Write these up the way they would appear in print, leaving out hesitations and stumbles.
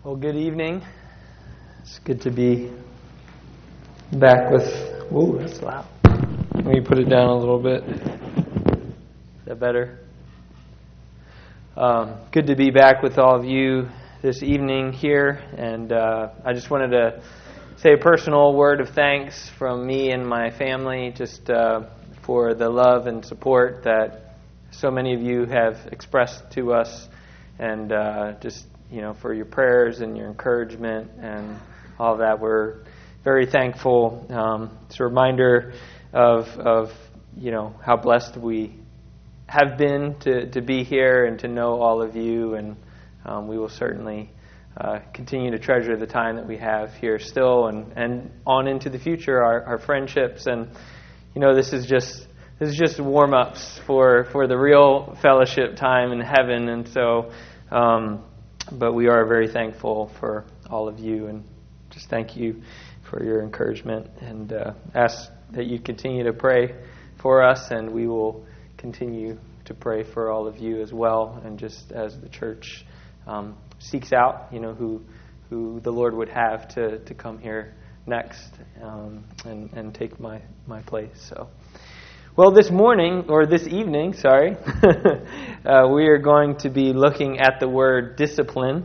Well, good evening. It's good to be back with... Ooh, that's loud. Let me put it down a little bit. Is that better? Good to be back with all of you this evening here. And I just wanted to say a personal word of thanks from me and my family just for the love and support that so many of you have expressed to us. And for your prayers and your encouragement and all of that. We're very thankful. It's a reminder of how blessed we have been to be here and to know all of you. And we will certainly continue to treasure the time that we have here still and on into the future, our friendships. And, this is just warm-ups for the real fellowship time in heaven. And so... But we are very thankful for all of you, and just thank you for your encouragement, and ask that you continue to pray for us, and we will continue to pray for all of you as well, and just as the church seeks out, who the Lord would have to come here next and take my place. So. Well, this evening, we are going to be looking at the word discipline.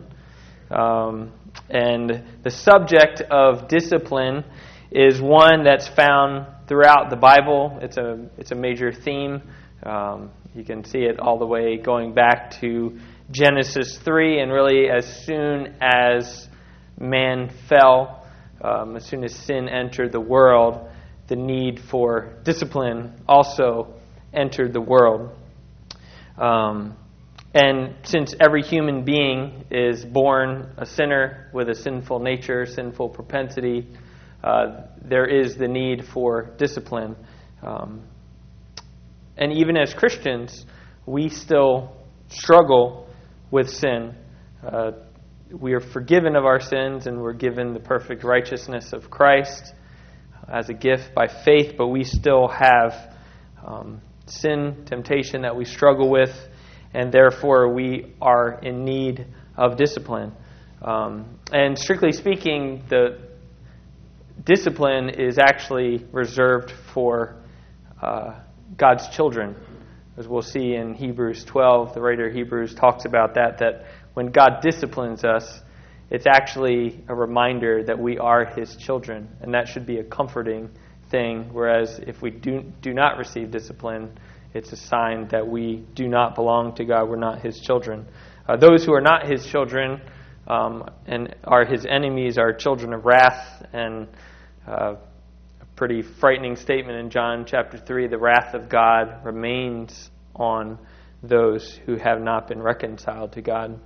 And the subject of discipline is one that's found throughout the Bible. It's a major theme. You can see it all the way going back to Genesis 3, and really as soon as man fell, as soon as sin entered the world, the need for discipline also entered the world. And since every human being is born a sinner with a sinful nature, sinful propensity, there is the need for discipline. And even as Christians, we still struggle with sin. We are forgiven of our sins, and we're given the perfect righteousness of Christ as a gift by faith, but we still have sin, temptation that we struggle with, and therefore we are in need of discipline. And strictly speaking, the discipline is actually reserved for God's children. As we'll see in Hebrews 12, the writer of Hebrews talks about that when God disciplines us, it's actually a reminder that we are His children, and that should be a comforting thing, whereas if we do not receive discipline, it's a sign that we do not belong to God, we're not His children. Those who are not His children and are His enemies are children of wrath, and a pretty frightening statement in John chapter 3, the wrath of God remains on those who have not been reconciled to God.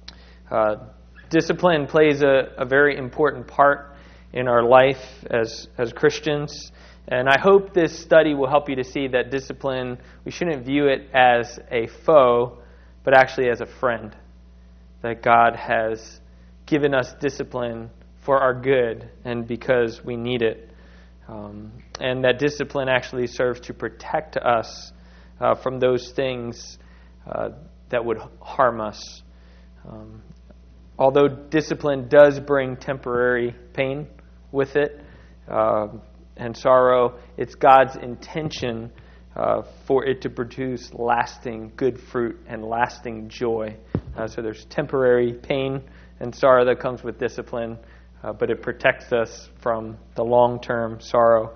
Discipline plays a very important part in our life as Christians. And I hope this study will help you to see that discipline, we shouldn't view it as a foe, but actually as a friend. That God has given us discipline for our good and because we need it. And that discipline actually serves to protect us from those things that would harm us. Although discipline does bring temporary pain with it and sorrow, it's God's intention for it to produce lasting good fruit and lasting joy. So there's temporary pain and sorrow that comes with discipline, but it protects us from the long-term sorrow.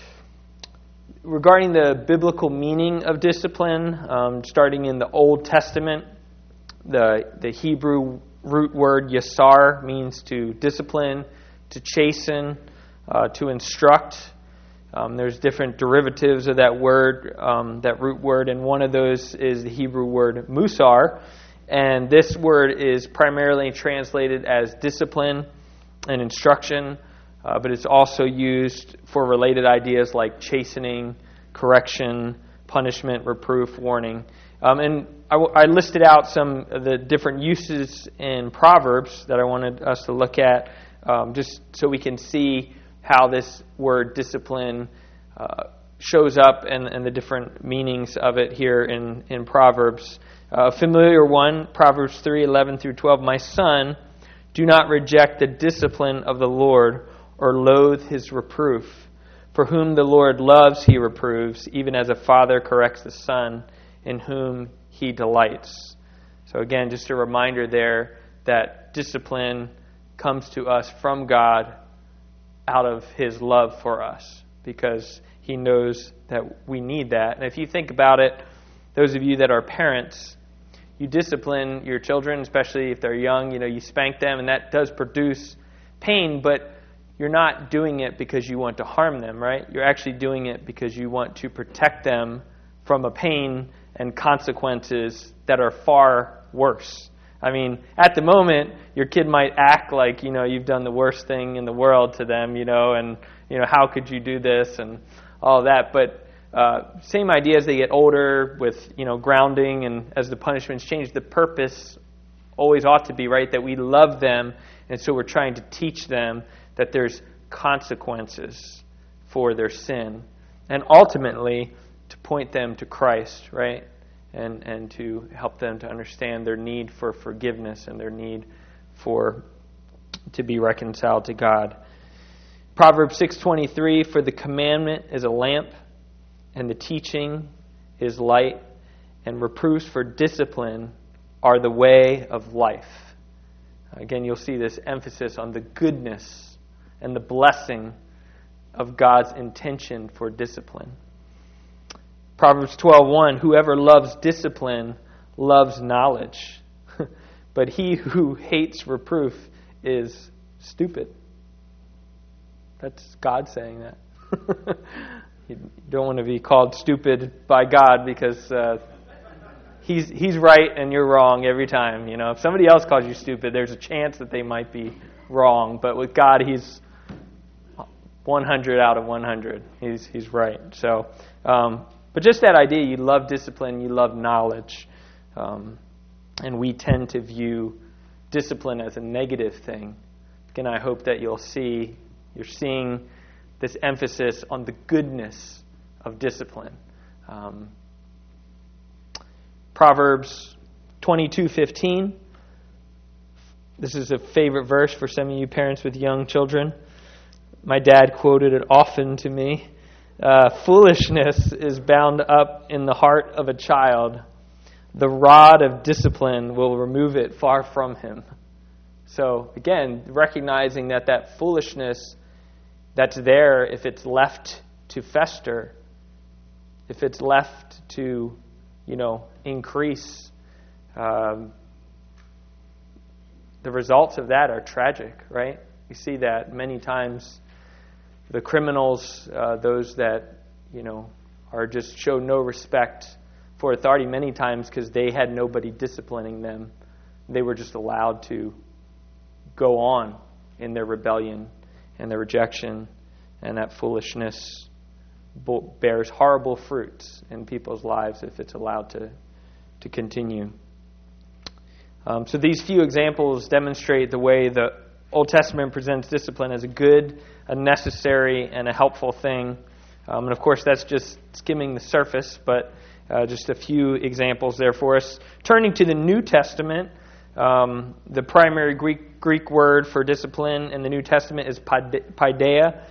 Regarding the biblical meaning of discipline, starting in the Old Testament, the Hebrew root word yasar means to discipline, to chasten, to instruct. There's different derivatives of that word, that root word, and one of those is the Hebrew word musar. And this word is primarily translated as discipline and instruction, but it's also used for related ideas like chastening, correction, punishment, reproof, warning. And I listed out some of the different uses in Proverbs that I wanted us to look at, just so we can see how this word discipline shows up and the different meanings of it here in Proverbs. A familiar one, Proverbs 3:11 through 12. My son, Do not reject the discipline of the Lord or loathe his reproof. For whom the Lord loves, he reproves, even as a father corrects the son in whom he delights. So again, just a reminder there that discipline comes to us from God out of his love for us, because he knows that we need that. And if you think about it, those of you that are parents, you discipline your children, especially if they're young, you spank them, and that does produce pain, but you're not doing it because you want to harm them, right? You're actually doing it because you want to protect them from a pain and consequences that are far worse. I mean, at the moment, your kid might act like, you've done the worst thing in the world to them, and, how could you do this and all that. But same idea as they get older with, grounding, and as the punishments change, the purpose always ought to be, right, that we love them, and so we're trying to teach them that there's consequences for their sin, and ultimately to point them to Christ, right, and to help them to understand their need for forgiveness and their need to be reconciled to God. Proverbs 6:23, for the commandment is a lamp, and the teaching is light, and reproofs for discipline are the way of life. Again, you'll see this emphasis on the goodness and the blessing of God's intention for discipline. Proverbs 12:1, whoever loves discipline loves knowledge, but he who hates reproof is stupid. That's God saying that. You don't want to be called stupid by God, because He's right and you're wrong every time. If somebody else calls you stupid, there's a chance that they might be wrong. But with God, He's 100 out of 100. He's right. So, but just that idea, you love discipline, you love knowledge, and we tend to view discipline as a negative thing. Again, I hope that you're seeing this emphasis on the goodness of discipline. Proverbs 22:15. This is a favorite verse for some of you parents with young children. My dad quoted it often to me. Foolishness is bound up in the heart of a child. The rod of discipline will remove it far from him. So again, recognizing that foolishness that's there, if it's left to fester, if it's left to, increase, the results of that are tragic, right? You see that many times. The criminals, those that, are just show no respect for authority many times because they had nobody disciplining them. They were just allowed to go on in their rebellion and their rejection, and that foolishness bears horrible fruits in people's lives if it's allowed to continue. So these few examples demonstrate the way the Old Testament presents discipline as a good, a necessary, and a helpful thing. And of course, that's just skimming the surface, but just a few examples there for us. Turning to the New Testament, the primary Greek word for discipline in the New Testament is paideia.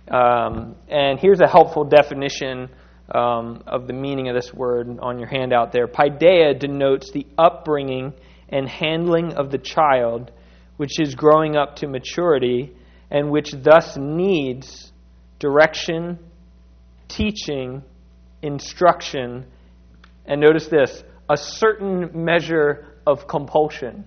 And here's a helpful definition of the meaning of this word on your handout there. Paideia denotes the upbringing and handling of the child, which is growing up to maturity, and which thus needs direction, teaching, instruction, and notice this, a certain measure of compulsion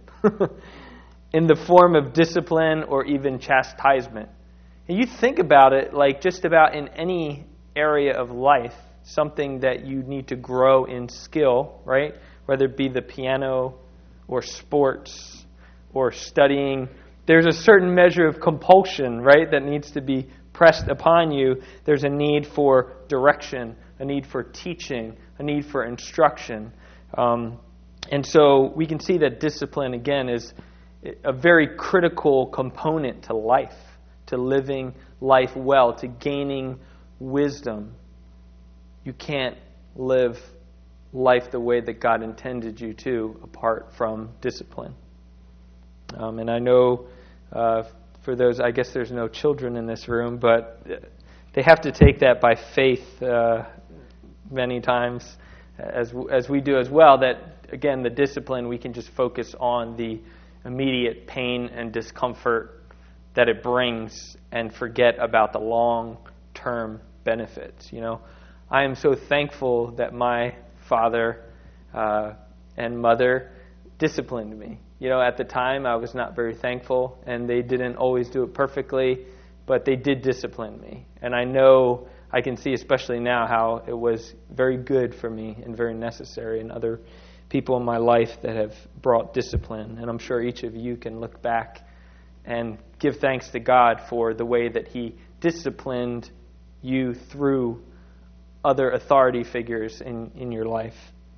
in the form of discipline or even chastisement. And you think about it like just about in any area of life, something that you need to grow in skill, right? Whether it be the piano or sports or studying, there's a certain measure of compulsion, right, that needs to be pressed upon you. There's a need for direction, a need for teaching, a need for instruction. And so we can see that discipline, again, is a very critical component to life, to living life well, to gaining wisdom. You can't live life the way that God intended you to apart from discipline. And I know For those, I guess there's no children in this room, but they have to take that by faith many times, as we do as well, that, again, the discipline, we can just focus on the immediate pain and discomfort that it brings and forget about the long-term benefits. I am so thankful that my father and mother disciplined me. At the time, I was not very thankful, and they didn't always do it perfectly, but they did discipline me. And I know, I can see especially now, how it was very good for me and very necessary, and other people in my life that have brought discipline. And I'm sure each of you can look back and give thanks to God for the way that He disciplined you through other authority figures in your life.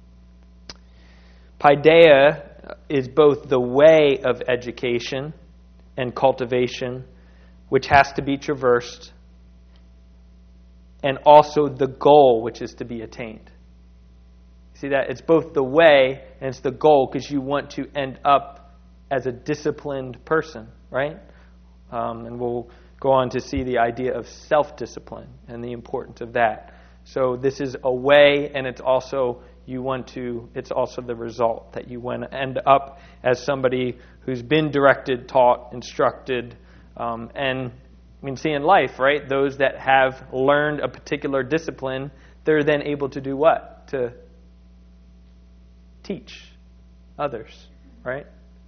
Paideia is both the way of education and cultivation, which has to be traversed, and also the goal, which is to be attained. See that? It's both the way and it's the goal, because you want to end up as a disciplined person, right? And we'll go on to see the idea of self-discipline and the importance of that. So this is a way, and it's also it's also the result, that you want to end up as somebody who's been directed, taught, instructed, and we can see in life, right? Those that have learned a particular discipline, they're then able to do what? To teach others, right?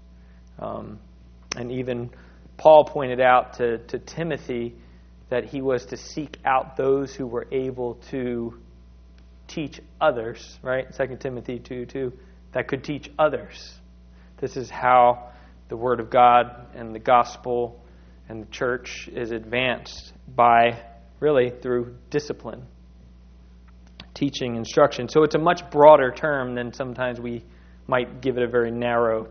And even Paul pointed out to Timothy that he was to seek out those who were able to teach others, right? 2 Timothy 2:2, that could teach others. This is how the Word of God and the gospel and the church is advanced, by really through discipline, teaching, instruction. So it's a much broader term than sometimes we might give it a very narrow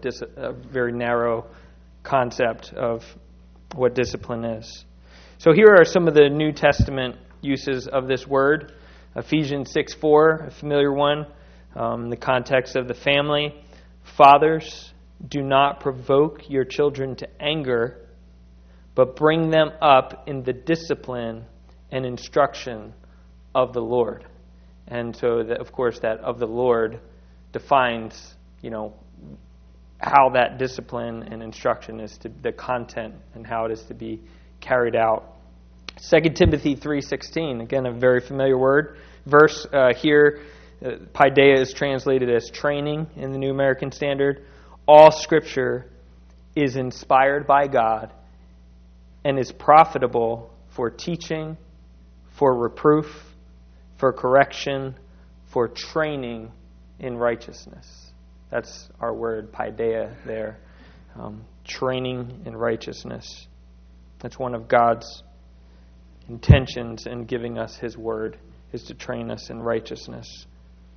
concept of what discipline is. So here are some of the New Testament uses of this word. Ephesians 6:4, a familiar one, in the context of the family. Fathers, do not provoke your children to anger, but bring them up in the discipline and instruction of the Lord. And so, of course, that of the Lord defines, how that discipline and instruction is to the content and how it is to be carried out. 2 Timothy 3:16, again, a very familiar verse here. Paideia is translated as training in the New American Standard. All Scripture is inspired by God and is profitable for teaching, for reproof, for correction, for training in righteousness. That's our word, paideia, there. Training in righteousness. That's one of God's intentions in giving us His word, is to train us in righteousness.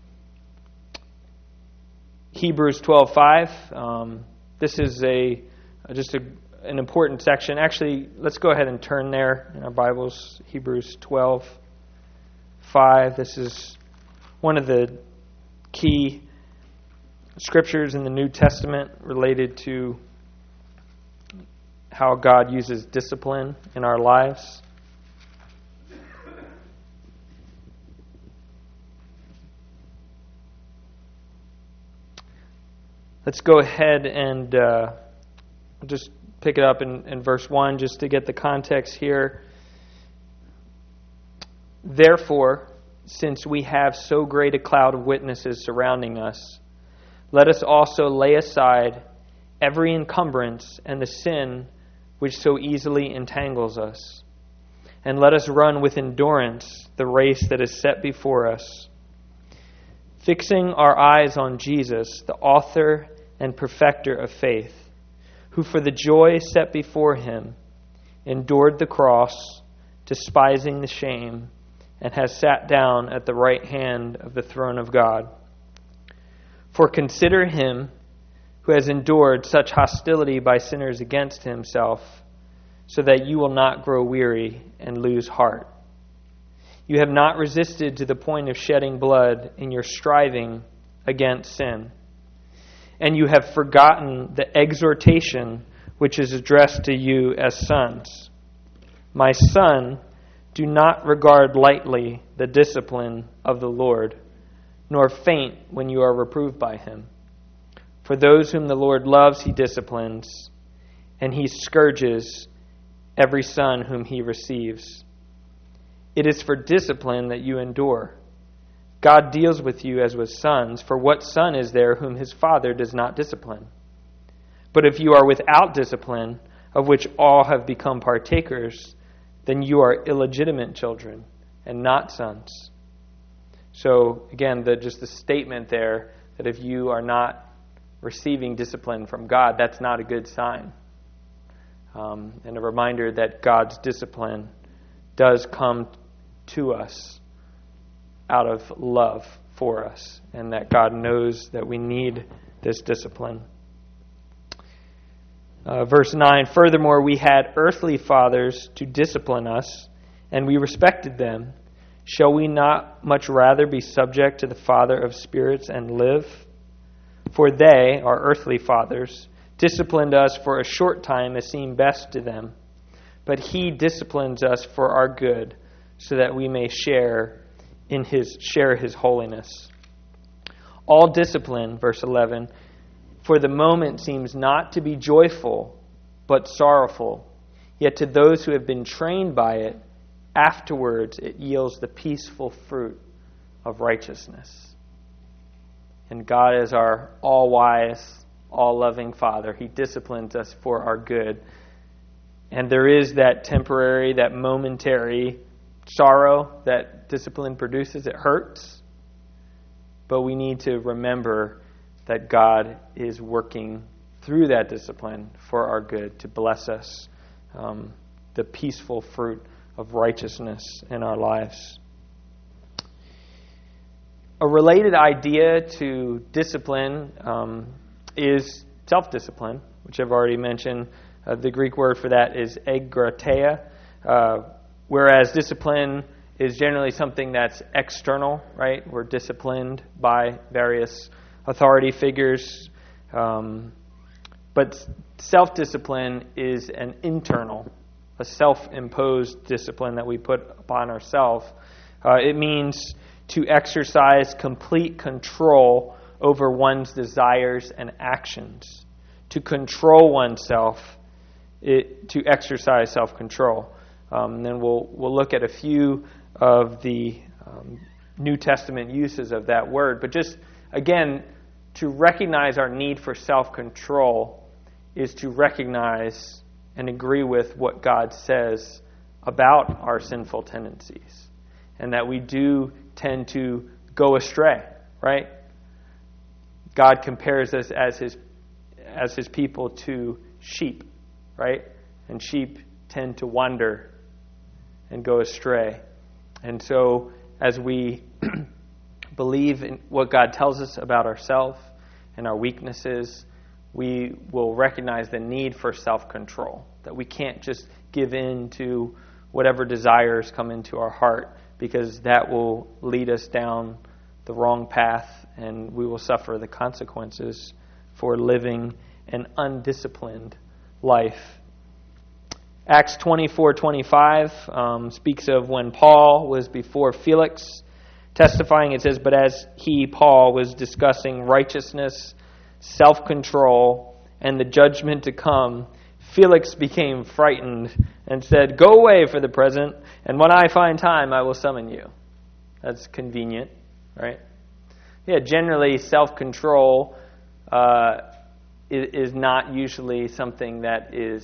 Hebrews 12:5. This is an important section. Actually, let's go ahead and turn there in our Bibles. Hebrews 12:5. This is one of the key scriptures in the New Testament related to how God uses discipline in our lives. Let's go ahead and just pick it up in verse 1 just to get the context here. Therefore, since we have so great a cloud of witnesses surrounding us, let us also lay aside every encumbrance and the sin which so easily entangles us. And let us run with endurance the race that is set before us, fixing our eyes on Jesus, the author and perfecter of faith, who for the joy set before Him endured the cross, despising the shame, and has sat down at the right hand of the throne of God. For consider Him who has endured such hostility by sinners against Himself, so that you will not grow weary and lose heart. You have not resisted to the point of shedding blood in your striving against sin. And you have forgotten the exhortation which is addressed to you as sons. My son, do not regard lightly the discipline of the Lord, nor faint when you are reproved by him. For those whom the Lord loves, he disciplines, and he scourges every son whom he receives. It is for discipline that you endure. God deals with you as with sons, for what son is there whom his father does not discipline? But if you are without discipline, of which all have become partakers, then you are illegitimate children and not sons. So again, just the statement there that if you are not receiving discipline from God, that's not a good sign. And a reminder that God's discipline does come to us out of love for us, and that God knows that we need this discipline. Verse 9, furthermore, we had earthly fathers to discipline us, and we respected them. Shall we not much rather be subject to the Father of spirits and live? For they, our earthly fathers, disciplined us for a short time as seemed best to them, but he disciplines us for our good, so that we may share his holiness. All discipline, verse 11, for the moment seems not to be joyful, but sorrowful. Yet to those who have been trained by it, afterwards it yields the peaceful fruit of righteousness. And God is our all-wise, all-loving Father. He disciplines us for our good. And there is that temporary, that momentary sorrow that discipline produces. It hurts. But we need to remember that God is working through that discipline for our good, to bless us, the peaceful fruit of righteousness in our lives. A related idea to discipline is self-discipline, which I've already mentioned. The Greek word for that is egkrateia, whereas discipline is generally something that's external, right? We're disciplined by various authority figures. But self-discipline is an internal, a self-imposed discipline that we put upon ourselves. It means to exercise complete control over one's desires and actions. To control oneself, to exercise self-control. And then we'll look at a few of the New Testament uses of that word. But just, again, to recognize our need for self-control is to recognize and agree with what God says about our sinful tendencies. And that we do tend to go astray, right? God compares us as his people to sheep, right? And sheep tend to wander and go astray. And so as we believe in what God tells us about ourselves and our weaknesses, we will recognize the need for self-control, that we can't just give in to whatever desires come into our heart, because that will lead us down the wrong path, and we will suffer the consequences for living an undisciplined life. Acts 24:25 speaks of when Paul was before Felix, testifying. It says, but as he, Paul, was discussing righteousness, self-control, and the judgment to come, Felix became frightened and said, go away for the present, and when I find time, I will summon you. That's convenient, right? Yeah, generally self-control is not usually something that is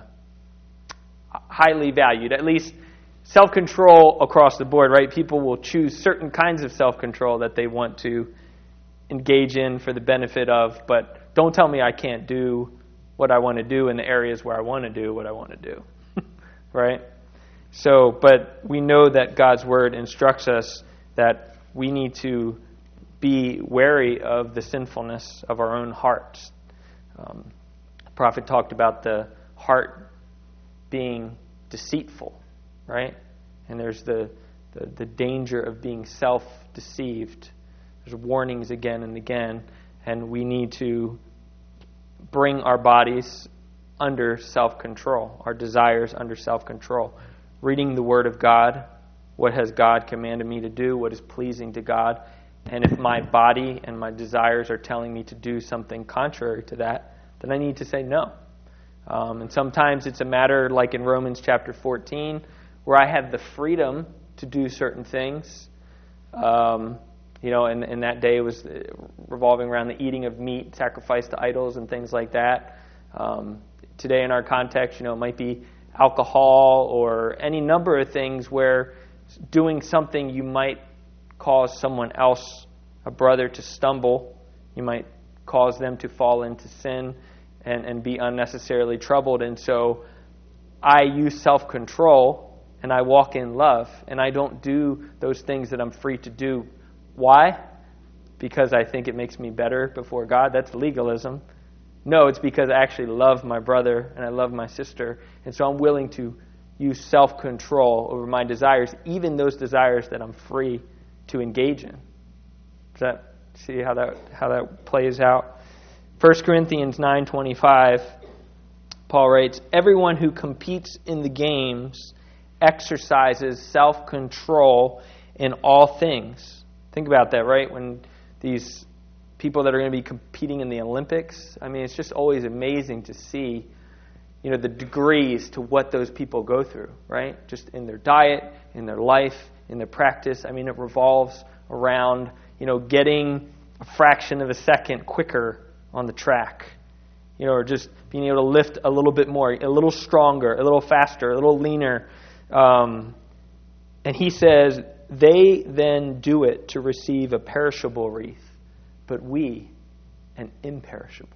highly valued. At least self-control across the board, right? People will choose certain kinds of self-control that they want to engage in for the benefit of, but don't tell me I can't do what I want to do in the areas where I want to do what I want to do, right? So, but we know that God's Word instructs us that we need to be wary of the sinfulness of our own hearts. The prophet talked about the heart being deceitful, right? And there's the danger of being self-deceived. There's warnings again and again, and we need to bring our bodies under self-control, our desires under self-control. Reading the Word of God, what has God commanded me to do, what is pleasing to God, and if my body and my desires are telling me to do something contrary to that, then I need to say no. And sometimes it's a matter like in Romans chapter 14, where I have the freedom to do certain things. And that day was revolving around the eating of meat, sacrificed to idols, and things like that. Today in our context, it might be alcohol or any number of things where doing something you might cause someone else, a brother, to stumble. You might cause them to fall into sin and be unnecessarily troubled. And so I use self-control and I walk in love and I don't do those things that I'm free to do. Why? Because I think it makes me better before God. That's legalism. No, it's because I actually love my brother and I love my sister. And so I'm willing to use self-control over my desires, even those desires that I'm free to engage in. Does that see how that plays out? 1 Corinthians 9:25, Paul writes, "Everyone who competes in the games exercises self-control in all things." Think about that, right? When these people that are going to be competing in the Olympics, it's just always amazing to see, the degrees to what those people go through, right? Just in their diet, in their life, in their practice. It revolves around, getting a fraction of a second quicker on the track, or just being able to lift a little bit more, a little stronger, a little faster, a little leaner. And he says, they then do it to receive a perishable wreath, but we an imperishable.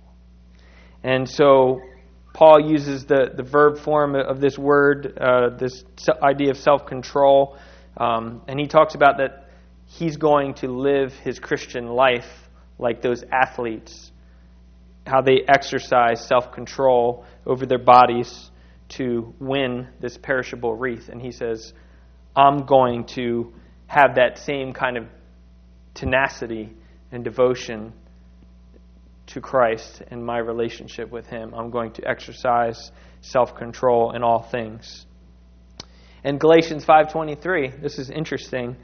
And so Paul uses the verb form of this word, this idea of self-control, and he talks about that he's going to live his Christian life like those athletes, how they exercise self-control over their bodies to win this perishable wreath. And he says, I'm going to have that same kind of tenacity and devotion to Christ and my relationship with Him. I'm going to exercise self-control in all things. And Galatians 5:23, this is interesting,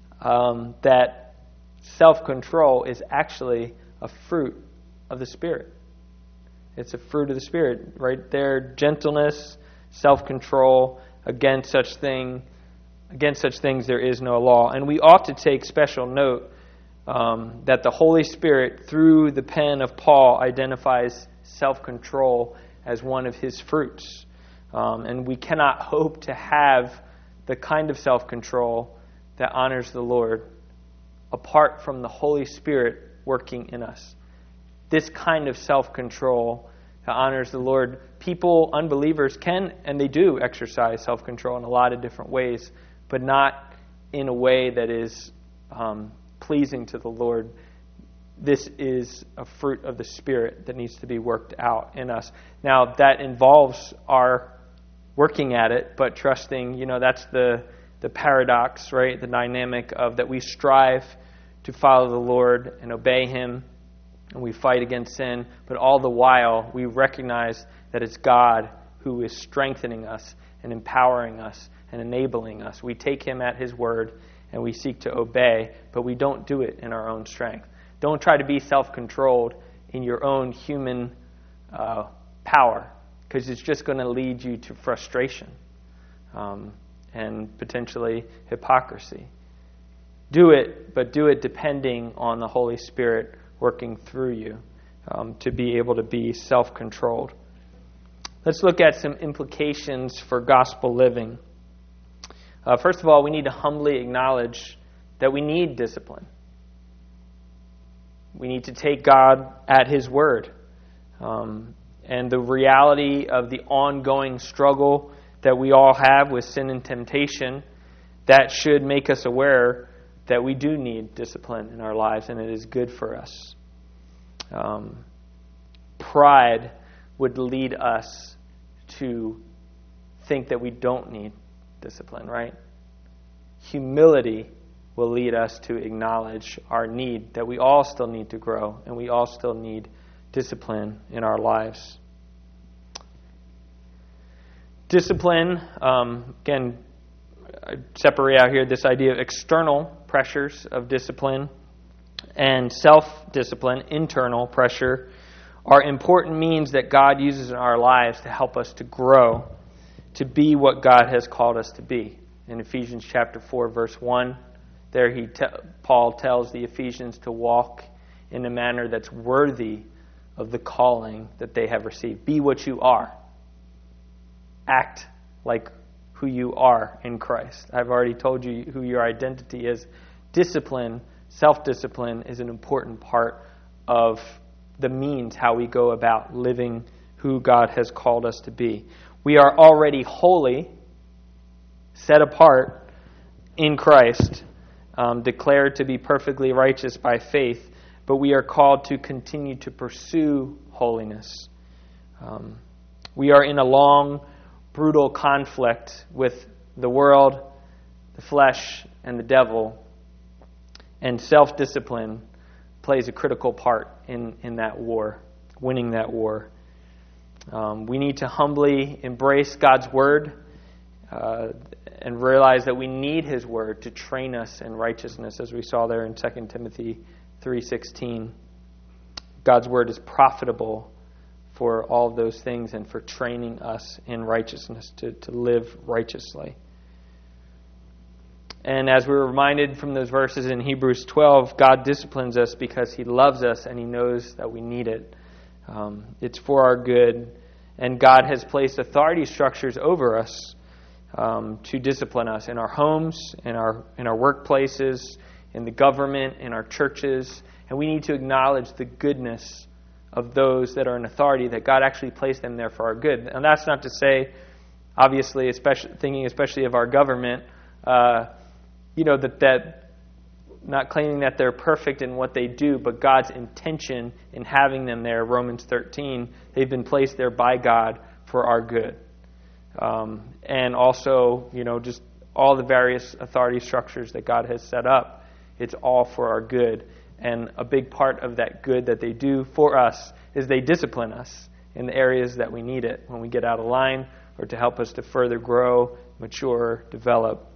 that self-control is actually a fruit of the Spirit. It's a fruit of the Spirit. Right there, gentleness, self-control, against such things there is no law. And we ought to take special note that the Holy Spirit, through the pen of Paul, identifies self-control as one of his fruits. And we cannot hope to have the kind of self-control that honors the Lord apart from the Holy Spirit working in us. This kind of self-control that honors the Lord, people, unbelievers, can and they do exercise self-control in a lot of different ways, but not in a way that is pleasing to the Lord. This is a fruit of the Spirit that needs to be worked out in us. Now, that involves our working at it, but trusting, that's the paradox, right? The dynamic of that we strive to follow the Lord and obey Him, and we fight against sin, but all the while we recognize that it's God who is strengthening us and empowering us and enabling us. We take Him at His word and we seek to obey, but we don't do it in our own strength. Don't try to be self-controlled in your own human power, because it's just going to lead you to frustration and potentially hypocrisy. Do it, but do it depending on the Holy Spirit working through you to be able to be self-controlled. Let's look at some implications for gospel living. First of all, we need to humbly acknowledge that we need discipline. We need to take God at His word. And the reality of the ongoing struggle that we all have with sin and temptation, that should make us aware that we do need discipline in our lives, and it is good for us. Pride would lead us to think that we don't need discipline, right? Humility will lead us to acknowledge our need, that we all still need to grow, and we all still need discipline in our lives. Discipline, again, I separate out here this idea of external pressures of discipline and self-discipline, internal pressure, are important means that God uses in our lives to help us to grow, to be what God has called us to be. In Ephesians chapter 4, verse 1, there Paul tells the Ephesians to walk in a manner that's worthy of the calling that they have received. Be what you are. Act like who you are in Christ. I've already told you who your identity is. Discipline, self-discipline, is an important part of the means how we go about living who God has called us to be. We are already holy, set apart in Christ, declared to be perfectly righteous by faith, but we are called to continue to pursue holiness. We are in a long, brutal conflict with the world, the flesh, and the devil, and self-discipline plays a critical part in that war, winning that war. We need to humbly embrace God's Word and realize that we need His Word to train us in righteousness, as we saw there in 2 Timothy 3:16. God's Word is profitable for all of those things and for training us in righteousness, to live righteously. And as we were reminded from those verses in Hebrews 12, God disciplines us because He loves us and He knows that we need it. It's for our good. And God has placed authority structures over us to discipline us in our homes, in our workplaces, in the government, in our churches. And we need to acknowledge the goodness of those that are in authority, that God actually placed them there for our good. And that's not to say, obviously, especially of our government, that not claiming that they're perfect in what they do, but God's intention in having them there, Romans 13, they've been placed there by God for our good. And also, just all the various authority structures that God has set up, it's all for our good. And a big part of that good that they do for us is they discipline us in the areas that we need it, when we get out of line, or to help us to further grow, mature, develop.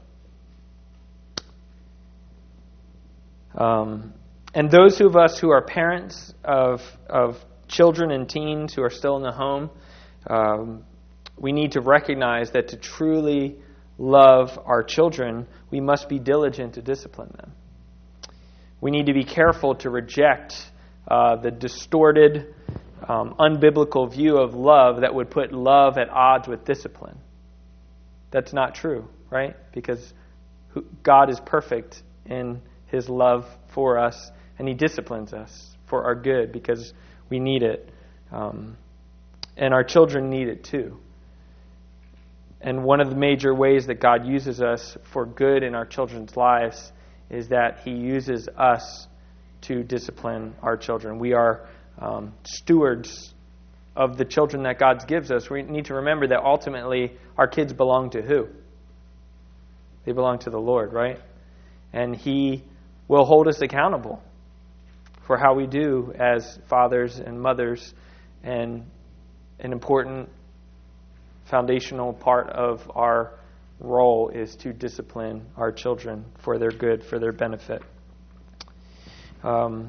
And those of us who are parents of children and teens who are still in the home, we need to recognize that to truly love our children, we must be diligent to discipline them. We need to be careful to reject the distorted, unbiblical view of love that would put love at odds with discipline. That's not true, right? Because God is perfect in His love for us, and He disciplines us for our good because we need it. And our children need it too. And one of the major ways that God uses us for good in our children's lives is that He uses us to discipline our children. We are stewards of the children that God gives us. We need to remember that ultimately our kids belong to who? They belong to the Lord, right? And He will hold us accountable for how we do as fathers and mothers. And an important foundational part of our role is to discipline our children for their good, for their benefit. Top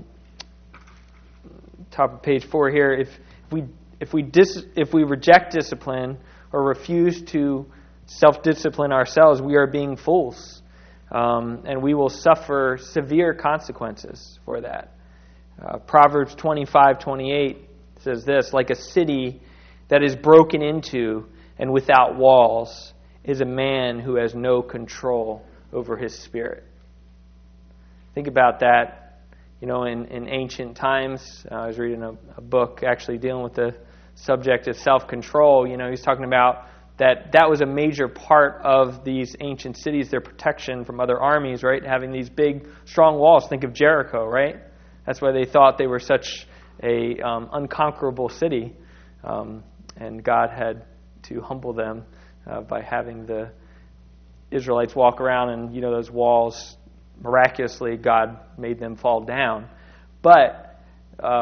of page 4 here. If we reject discipline or refuse to self-discipline ourselves, we are being fools, and we will suffer severe consequences for that. Proverbs 25:28 says this: like a city that is broken into and without walls is a man who has no control over his spirit. Think about that. In ancient times, I was reading a book actually dealing with the subject of self-control. He's talking about that was a major part of these ancient cities, their protection from other armies, right? Having these big, strong walls. Think of Jericho, right? That's why they thought they were such a unconquerable city. And God had to humble them by having the Israelites walk around, and those walls, miraculously God made them fall down. But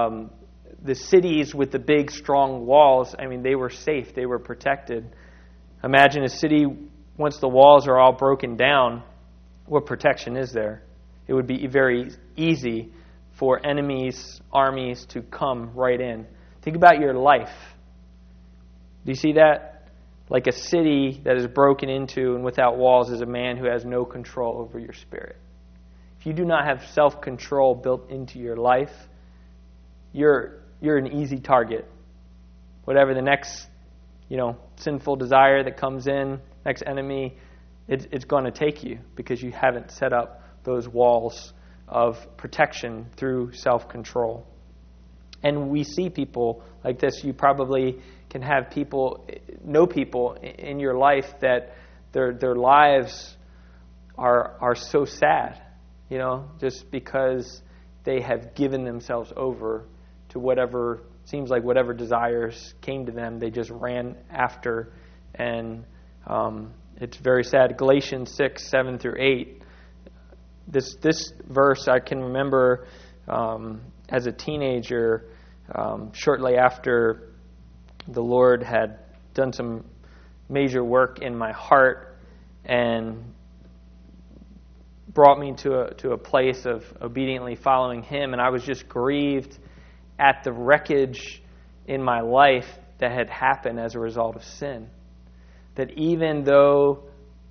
the cities with the big strong walls, they were safe, they were protected. Imagine a city, once the walls are all broken down, what protection is there? It would be very easy for enemies, armies to come right in. Think about your life. Do you see that? Like a city that is broken into and without walls is a man who has no control over your spirit. If you do not have self-control built into your life, you're an easy target. Whatever the next, sinful desire that comes in, next enemy, it's going to take you because you haven't set up those walls of protection through self-control. And we see people like this. You probably can know people in your life that their lives are so sad, just because they have given themselves over to whatever desires came to them, they just ran after, and it's very sad. Galatians 6:7-8. This verse I can remember as a teenager, shortly after the Lord had done some major work in my heart and brought me to a place of obediently following Him, and I was just grieved at the wreckage in my life that had happened as a result of sin. That even though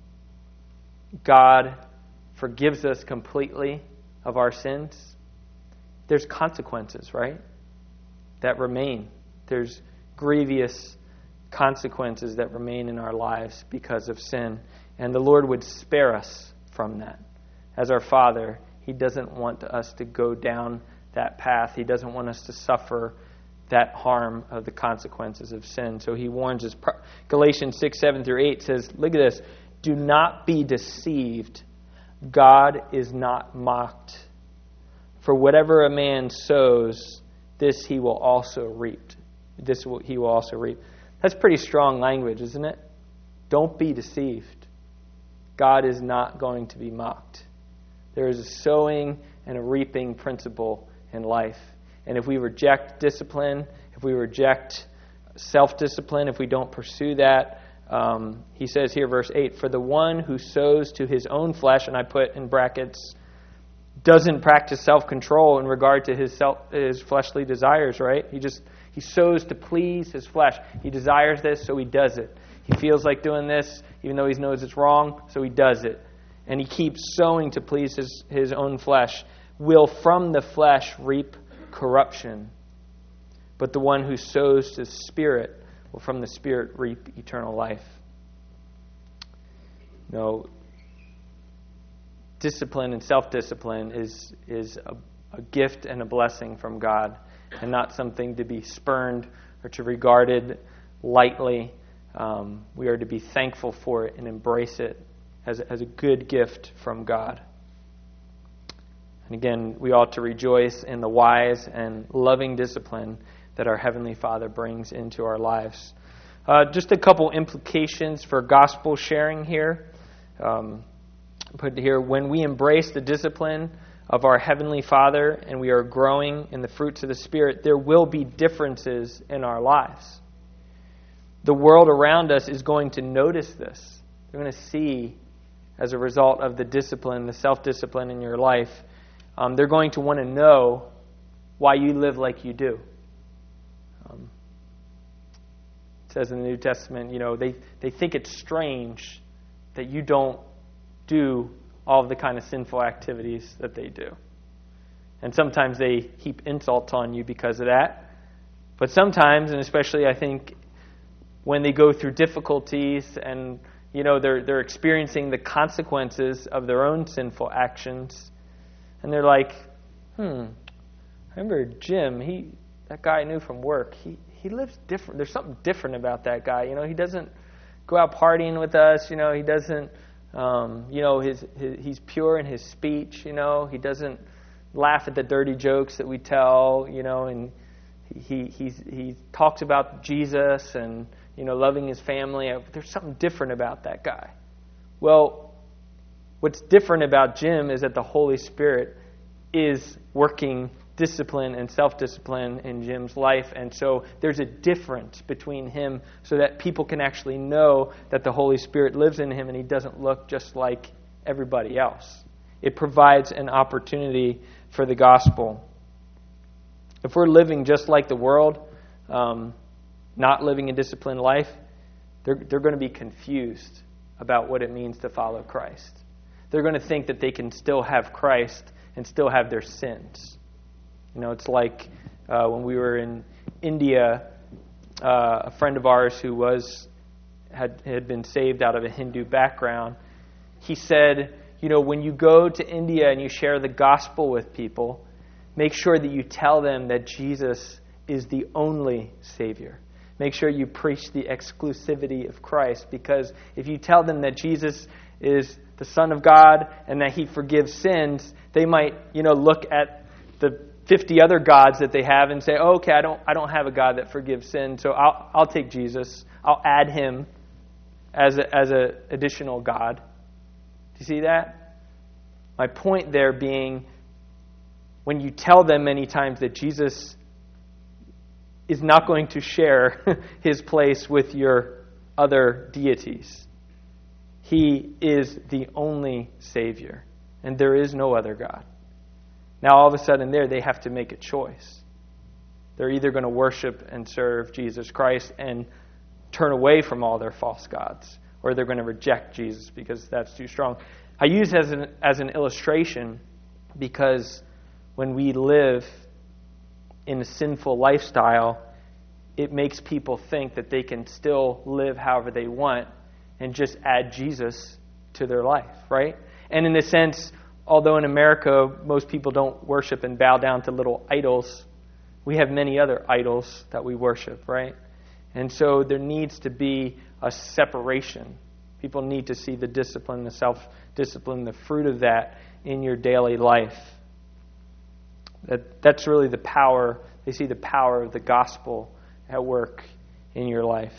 God forgives us completely of our sins, there's consequences, right? That remain. There's grievous consequences that remain in our lives because of sin. And the Lord would spare us from that. As our Father, He doesn't want us to go down that path. He doesn't want us to suffer that harm of the consequences of sin. So He warns us. Galatians 6:7-8 says, look at this. Do not be deceived. God is not mocked. For whatever a man sows, this he will also reap. He will also reap. That's pretty strong language, isn't it? Don't be deceived. God is not going to be mocked. There is a sowing and a reaping principle in life. And if we reject discipline, if we reject self-discipline, if we don't pursue that, he says here, verse 8, for the one who sows to his own flesh, and I put in brackets, doesn't practice self-control in regard to his fleshly desires, right? He sows to please his flesh. He desires this, so he does it. He feels like doing this, even though he knows it's wrong, so he does it. And he keeps sowing to please his own flesh, will from the flesh reap corruption. But the one who sows to the Spirit will from the Spirit reap eternal life. Discipline and self-discipline is a gift and a blessing from God, and not something to be spurned or to regarded lightly. We are to be thankful for it and embrace it as a good gift from God. And again, we ought to rejoice in the wise and loving discipline that our Heavenly Father brings into our lives. Just a couple implications for gospel sharing here. Put here, when we embrace the discipline of our Heavenly Father and we are growing in the fruits of the Spirit, there will be differences in our lives. The world around us is going to notice this. They're going to see, as a result of the discipline, the self-discipline in your life, they're going to want to know why you live like you do. It says in the New Testament, they think it's strange that you don't do all of the kind of sinful activities that they do. And sometimes they heap insults on you because of that. But sometimes, and especially I think when they go through difficulties and they're experiencing the consequences of their own sinful actions, and they're like, I remember Jim, that guy I knew from work, he lives different. There's something different about that guy. He doesn't go out partying with us. He doesn't, he's pure in his speech. He doesn't laugh at the dirty jokes that we tell. And he talks about Jesus and loving his family. There's something different about that guy. Well, what's different about Jim is that the Holy Spirit is working discipline and self-discipline in Jim's life. And so there's a difference between him so that people can actually know that the Holy Spirit lives in him and he doesn't look just like everybody else. It provides an opportunity for the gospel. If we're living just like the world, not living a disciplined life, they're going to be confused about what it means to follow Christ. They're going to think that they can still have Christ and still have their sins. You know, it's like when we were in India, a friend of ours who had been saved out of a Hindu background, he said, you know, when you go to India and you share the gospel with people, make sure that you tell them that Jesus is the only Savior. Make sure you preach the exclusivity of Christ, because if you tell them that Jesus is the Son of God and that He forgives sins, they might, you know, look at the 50 other gods that they have and say, oh, okay, I don't have a God that forgives sin, so I'll take Jesus. I'll add Him as a additional God. Do you see that? My point there being, when you tell them many times that Jesus is not going to share His place with your other deities. He is the only Savior, and there is no other God. Now, all of a sudden they have to make a choice. They're either going to worship and serve Jesus Christ and turn away from all their false gods, or they're going to reject Jesus because that's too strong. I use it as an illustration because when we live in a sinful lifestyle, it makes people think that they can still live however they want and just add Jesus to their life, right? And in a sense, although in America most people don't worship and bow down to little idols, we have many other idols that we worship, right? And so there needs to be a separation. People need to see the discipline, the self-discipline, the fruit of that in your daily life. That's really the power. They see the power of the gospel at work in your life.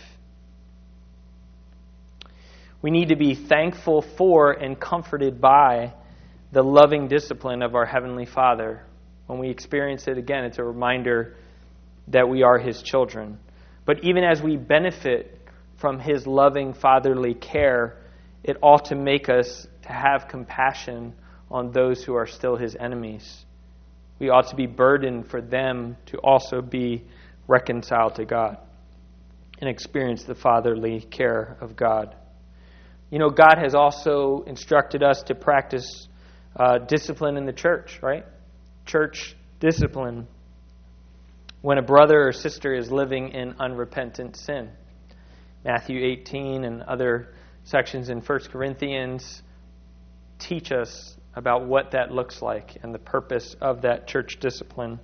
We need to be thankful for and comforted by the loving discipline of our Heavenly Father. When we experience it again, it's a reminder that we are His children. But even as we benefit from His loving fatherly care, it ought to make us to have compassion on those who are still His enemies. We ought to be burdened for them to also be reconciled to God and experience the fatherly care of God. You know, God has also instructed us to practice discipline in the church, right? Church discipline. When a brother or sister is living in unrepentant sin. Matthew 18 and other sections in 1 Corinthians teach us about what that looks like and the purpose of that church discipline.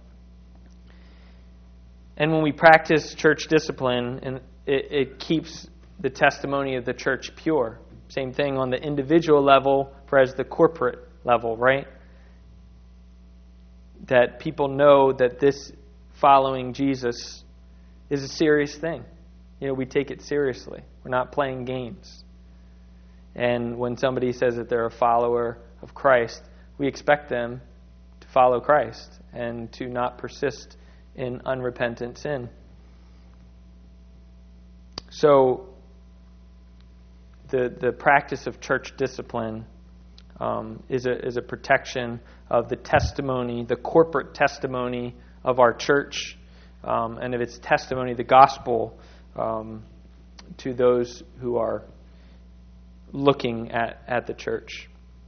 And when we practice church discipline, it keeps the testimony of the church pure. Same thing on the individual level as the corporate level, right? That people know that this following Jesus is a serious thing. You know, we take it seriously. We're not playing games. And when somebody says that they're a follower of Christ, we expect them to follow Christ and to not persist in unrepentant sin. So, the practice of church discipline is a protection of the testimony, the corporate testimony of our church, and of its testimony, the gospel, to those who are looking at the church.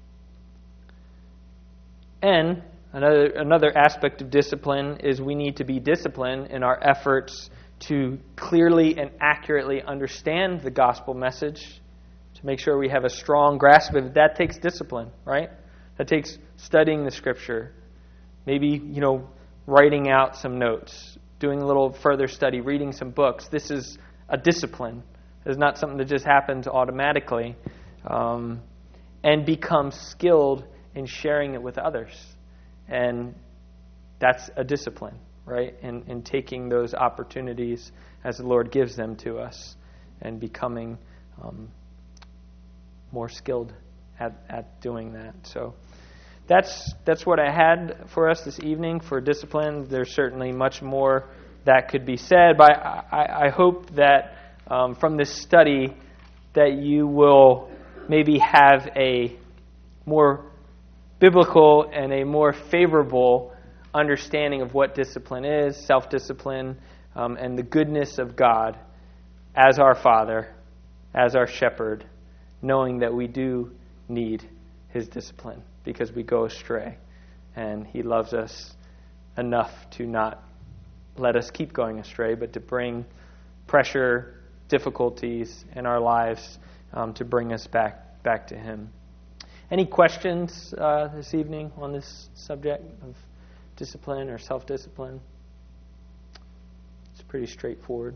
And another aspect of discipline is we need to be disciplined in our efforts to clearly and accurately understand the gospel message, to make sure we have a strong grasp of it. That takes discipline, right? That takes studying the Scripture. Maybe, writing out some notes, doing a little further study, reading some books. This is a discipline. It's not something that just happens automatically. And become skilled in sharing it with others. And that's a discipline, right? In taking those opportunities as the Lord gives them to us and becoming more skilled at doing that. So that's what I had for us this evening for discipline. There's certainly much more that could be said, but I hope that from this study that you will maybe have a more biblical and a more favorable understanding of what discipline is, self-discipline, and the goodness of God as our Father, as our shepherd, knowing that we do need His discipline because we go astray, and He loves us enough to not let us keep going astray, but to bring pressure, difficulties in our lives to bring us back to Him. Any questions this evening on this subject of discipline or self-discipline? It's pretty straightforward.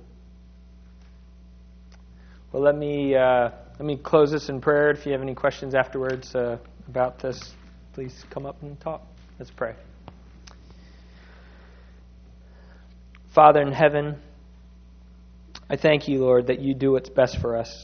Well, let me close this in prayer. If you have any questions afterwards about this, please come up and talk. Let's pray. Father in heaven, I thank you, Lord, that you do what's best for us.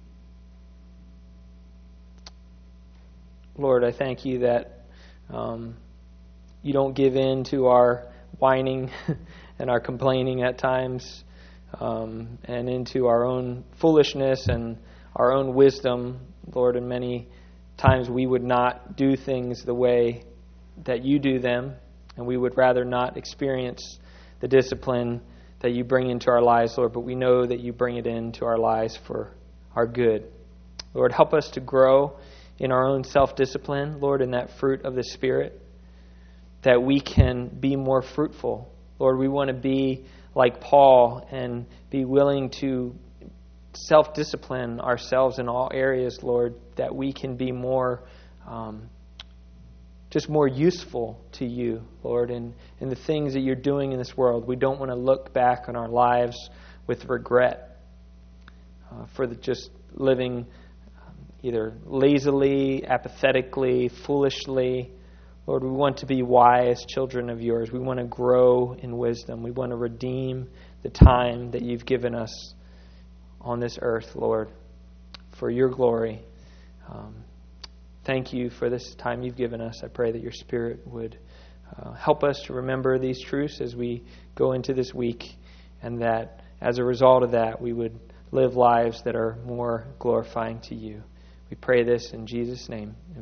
Lord, I thank you that you don't give in to our whining and our complaining at times, and into our own foolishness and our own wisdom. Lord, and many times we would not do things the way that you do them, and we would rather not experience the discipline that you bring into our lives, Lord, but we know that you bring it into our lives for our good. Lord, help us to grow in our own self-discipline, Lord, in that fruit of the Spirit, that we can be more fruitful. Lord, we want to be like Paul and be willing to self-discipline ourselves in all areas, Lord, that we can be more just more useful to you, Lord, in the things that you're doing in this world. We don't want to look back on our lives with regret for just living either lazily, apathetically, foolishly. Lord, we want to be wise children of yours. We want to grow in wisdom. We want to redeem the time that you've given us on this earth, Lord, for your glory. Thank you for this time you've given us. I pray that your Spirit would help us to remember these truths as we go into this week, and that as a result of that, we would live lives that are more glorifying to you. We pray this in Jesus' name.